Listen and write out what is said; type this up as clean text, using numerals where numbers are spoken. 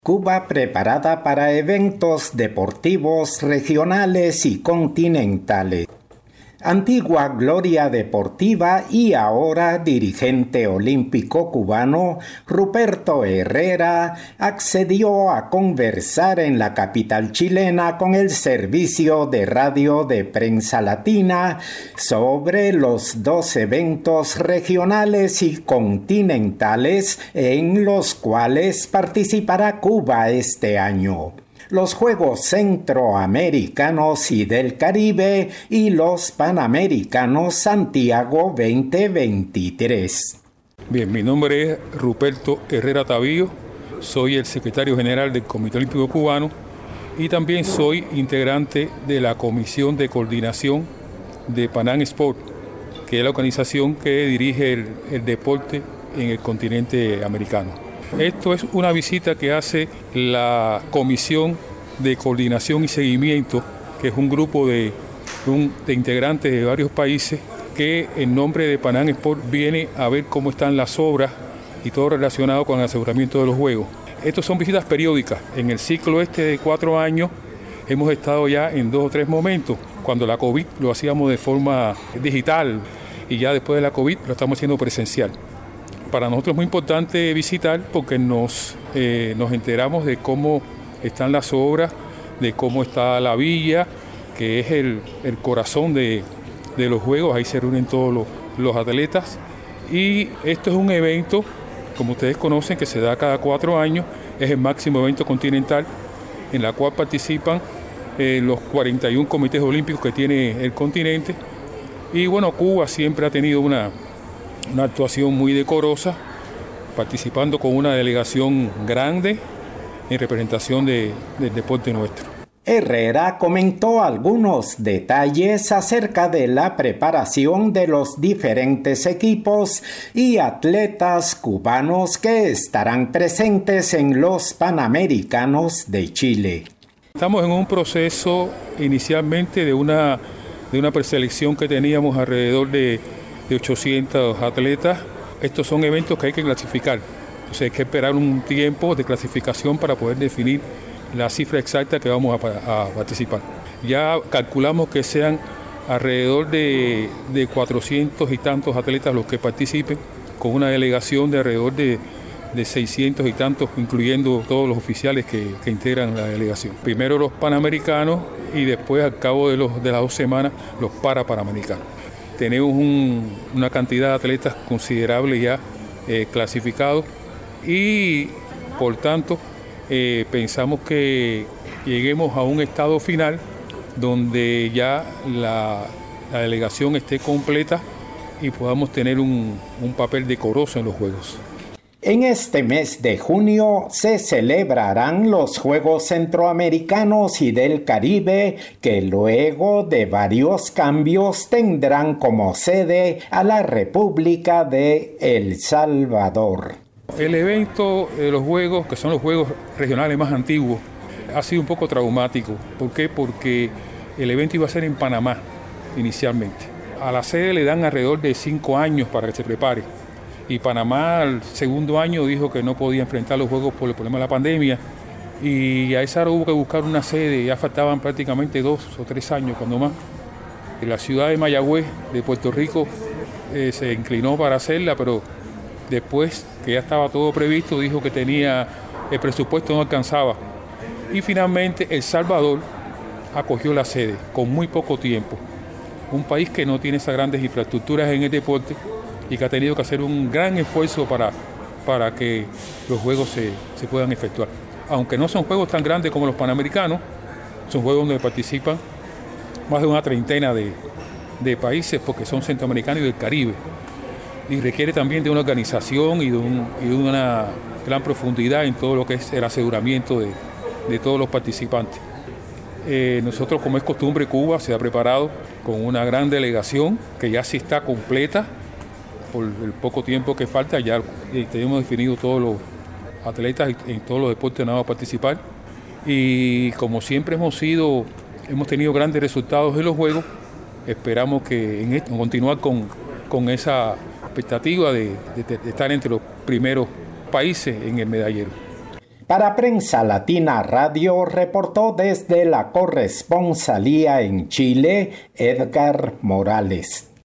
Cuba preparada para eventos deportivos regionales y continentales. Antigua gloria deportiva y ahora dirigente olímpico cubano, Ruperto Herrera accedió a conversar en la capital chilena con el servicio de radio de Prensa Latina sobre los 2 eventos regionales y continentales en los cuales participará Cuba este año: los Juegos Centroamericanos y del Caribe y los Panamericanos Santiago 2023. Bien, mi nombre es Ruperto Herrera Tavío, soy el secretario general del Comité Olímpico Cubano y también soy integrante de la Comisión de Coordinación de Panam Sport, que es la organización que dirige el deporte en el continente americano. Esto es una visita que hace la Comisión de Coordinación y Seguimiento, que es un grupo de integrantes de varios países que en nombre de Panam Sport viene a ver cómo están las obras y todo relacionado con el aseguramiento de los Juegos. Estos son visitas periódicas. En el ciclo de 4 años hemos estado ya en 2 o 3 momentos. Cuando la COVID lo hacíamos de forma digital y ya después de la COVID lo estamos haciendo presencial. Para nosotros es muy importante visitar porque nos enteramos de cómo están las obras, de cómo está la villa, que es el corazón de los Juegos. Ahí se reúnen todos los atletas. Y esto es un evento, como ustedes conocen, que se da cada 4 años. Es el máximo evento continental en la cual participan los 41 comités olímpicos que tiene el continente. Y bueno, Cuba siempre ha tenido una actuación muy decorosa, participando con una delegación grande en representación del deporte nuestro. Herrera comentó algunos detalles acerca de la preparación de los diferentes equipos y atletas cubanos que estarán presentes en los Panamericanos de Chile. Estamos en un proceso inicialmente de una preselección que teníamos alrededor de 800 atletas. Estos son eventos que hay que clasificar. Entonces hay que esperar un tiempo de clasificación para poder definir la cifra exacta que vamos a participar. Ya calculamos que sean alrededor de 400 y tantos atletas los que participen, con una delegación de alrededor de 600 y tantos, incluyendo todos los oficiales que integran la delegación. Primero los panamericanos y después, al cabo de las 2 semanas, los panamericanos. Tenemos una cantidad de atletas considerable ya clasificados y, por tanto, pensamos que lleguemos a un estado final donde ya la delegación esté completa y podamos tener un papel decoroso en los Juegos. En este mes de junio se celebrarán los Juegos Centroamericanos y del Caribe, que luego de varios cambios tendrán como sede a la República de El Salvador. El evento de los Juegos, que son los Juegos regionales más antiguos, ha sido un poco traumático. ¿Por qué? Porque el evento iba a ser en Panamá inicialmente. A la sede le dan alrededor de 5 años para que se prepare. Y Panamá al segundo año dijo que no podía enfrentar los Juegos por el problema de la pandemia. Y a esa hora hubo que buscar una sede, ya faltaban prácticamente 2 o 3 años, cuando más. En la ciudad de Mayagüez, de Puerto Rico, se inclinó para hacerla, pero después que ya estaba todo previsto, dijo que el presupuesto no alcanzaba. Y finalmente El Salvador acogió la sede con muy poco tiempo. Un país que no tiene esas grandes infraestructuras en el deporte y que ha tenido que hacer un gran esfuerzo para que los Juegos se puedan efectuar. Aunque no son Juegos tan grandes como los Panamericanos, son Juegos donde participan más de una treintena de países, porque son centroamericanos y del Caribe. Y requiere también de una organización y de una gran profundidad en todo lo que es el aseguramiento de todos los participantes. Nosotros, como es costumbre, Cuba se ha preparado con una gran delegación que ya sí está completa. Por el poco tiempo que falta, ya tenemos definido todos los atletas en todos los deportes que van a participar. Y como siempre hemos tenido grandes resultados en los Juegos, esperamos que continuar con esa expectativa de estar entre los primeros países en el medallero. Para Prensa Latina Radio reportó desde la corresponsalía en Chile, Edgar Morales.